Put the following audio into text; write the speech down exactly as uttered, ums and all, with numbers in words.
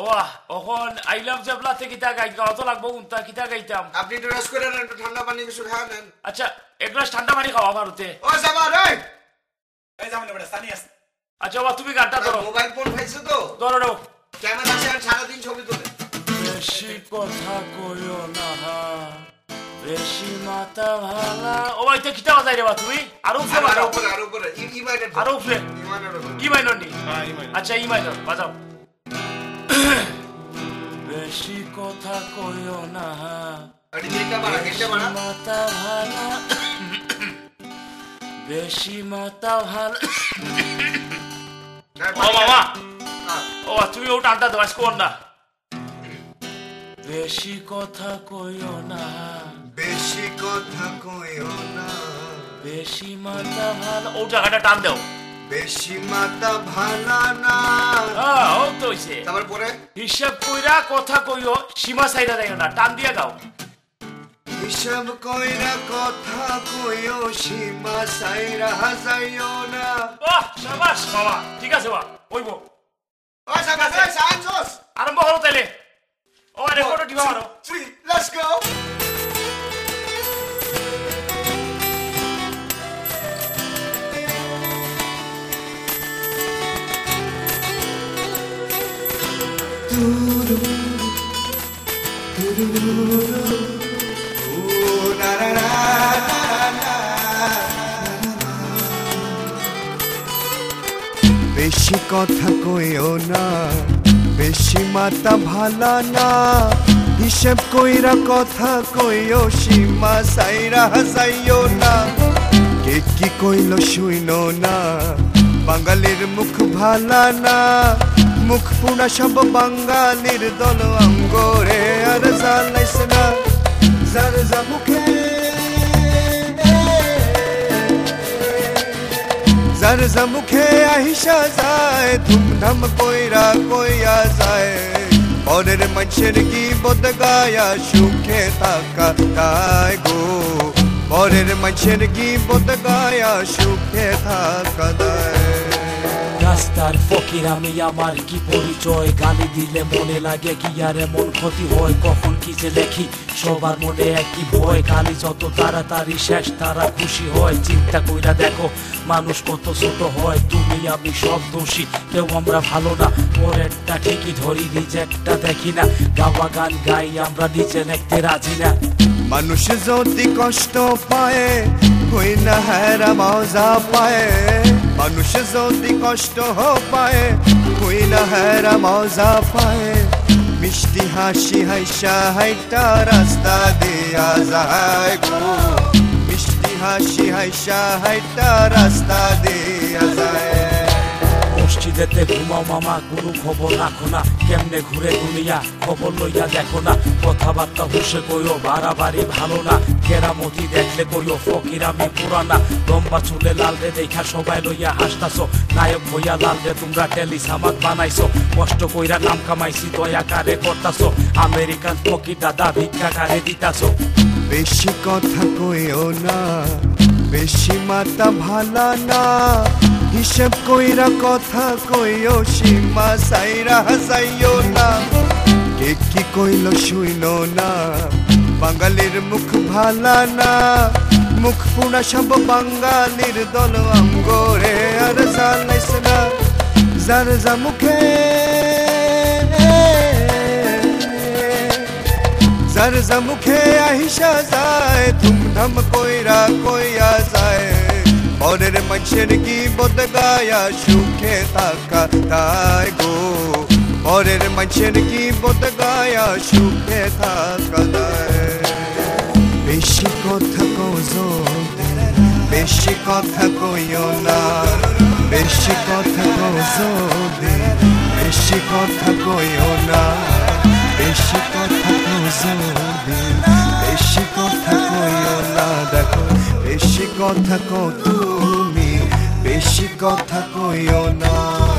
ওহ ওখন আইলাম জেবলাতে কিতা গাই গাও তো লাগবো উনতা কিতা গাইতাম আপনি একটু রেস্ট করে নেন, একটু ঠান্ডা পানি কিছু খাওয়া নেন। আচ্ছা এক গ্লাস ঠান্ডা পানি খাওয়া ভারতে। ও জামা রে এই যাও না বেটা সানি আছে। আচ্ছা বাবা তুমি গানটা ধরো। মোবাইল ফোন পাইছো তো? ধরো ধরো। ক্যামেরা আছে আর সারা দিন ছবি তোলে। বেশি কথা কইও না, বেশি মাথা ভালা। ও ভাই তে কিতা বাজাই রে বা তুমি? আর উপরে আর বাজাও। উপরে আর উপরে ই ই মাইনার। আর উপরে ই মাইনার। কি মাইনর নি? হ্যাঁ ই মাইনার। আচ্ছা ই মাইনর বাজাও। বেশি কথা কইও না, আরে গেটটা বাড়া, গেটটা বাড়া। মাথা ভালা, বেশি মাথা ভালা। ও মামা ও তুমি ও টানটা দাও আজকে না। বেশি কথা কইও না, বেশি কথা কইও না, বেশি মাথা ভালা। ও জায়গাটা টান দাও। বেশি মাথা ভালা না। হ্যাঁ ও তো হইছে। তারপর পরে হিসাব কইরা কথা কইও, সীমা সাইরা যাইও না, টান দিয়া গাও। হিসাব কইরা কথা কইও, সীমা সাইরা যাইও না। বাহ শাবাশ মামা, ঠিক আছে বা কইব। ও জামা রে সাইন্সস আরম্ভ করো তাইলে। ও রেকর্ড দিবা আরো। three let's go. বেশি কথা কইও না, বেশি মাথা ভালা না। হিসাব কইরা কথা কইও, সীমা সাইরা যাইও না। কে কি কইল শুইনো না, বাঙালির মুখ ভালা না। মুখ পুরা সব বাঙালির দল অঙ্গরে আর জানাইস না। যার যা মুখে যার যা মুখে আহিসা যায়, ধুমধাম কইরা কইয়া যায়। পরের মানুষের কি বদ গায়া সুখে থাকা দায় গো। পরের মানুষের কি বদ গায়া সুখে থাকা দায়। রাস্তার ফকির আমি, আমার কি পরিচয়? গালি দিলে মনে লাগে কি আর এমন ক্ষতি হয়? কখন কি যে লেখি সবার মনে একই ভয়। গালি যত তাড়াতাড়ি শেষ তারা খুশি হয়। চিন্তা কইরা দেখো মানুষ কত ছোট হয়। তুমি আমি সব দোষী, কেউ আমরা ভালো না। পরেরটা ঠিকই ধরি, নিজেরটা দেখি না। গাওয়া গান গাই আমরা, নিজে দেখতে রাজি না। মানুষ যদি কষ্ট পায়, কই না হেরা মজা পায়। মানুষ যদি কষ্ট পায়, কই না হেরা মজা পায়। মিষ্টি হাসি হাইসা হাইটা রাস্তা দিয়া যায় গো। মিষ্টি হাসি হাইসা হাইটা রাস্তা দিয়া যায়। মসজিদেতে ঘুমাও মামা, কোনো খবর রাখো না। কেমনে ঘুরে দুনিয়া খবর লইয়া দেখো না। কথাবার্তা হুসে কইও, বাড়াবাড়ি ভালো না। কেরামতি দেখলে কইও ফকির আমি পুরানা। লম্বা চুলে লাল রে দেখা সবাই লইয়া হাসতাছো। নায়ক হইয়া লাল রে তোমরা টেলি সামাদ বানাইছো। কষ্ট কইরা নাম কামাইছি, দয়া কারে করতাছো। আমেরিকান ফকির দাদা ভিক্ষা কারে দিতাছো। বেশি কথা কইও না, বেশি মাথা ভালা না। হিসাব কইরা কথা কইও, সীমা সাইরা যাইও না। কে কি কইল শুইনো না, বাঙালির মুখ ভালা না। মুখ পুরা সব বাঙালির দল অঙ্গরে আর জানাইস না। যার যা মুখে যার যা মুখে আহিসা যায়, ধুমধাম কইরা কইয়া যায়। পরের মানুষের কি বদ গায়া সুখে থাকা তাই গো। পরের মানুষের কি বদ গায়া সুখে থাকা দায়। বেশি কথা কইও, বেশি কথা কইও না। বেশি কথা কইও, বেশি কথা কইও না। বেশি কথা কইও, বেশি কথা কইও না। দেখো বেশি কথা কও তুমি, বেশি কথা কইও না।